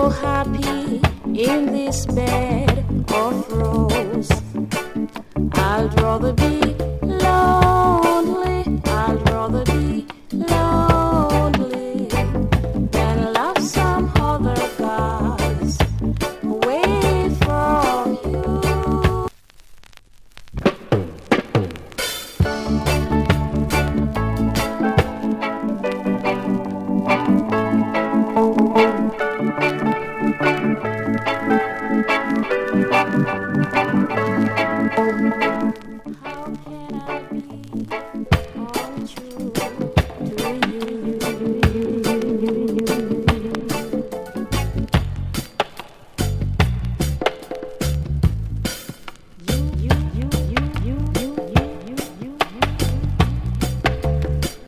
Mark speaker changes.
Speaker 1: so happy in this bed of rose. I'd rather be lonely, I'd rather be lonely than love some other guys away from you.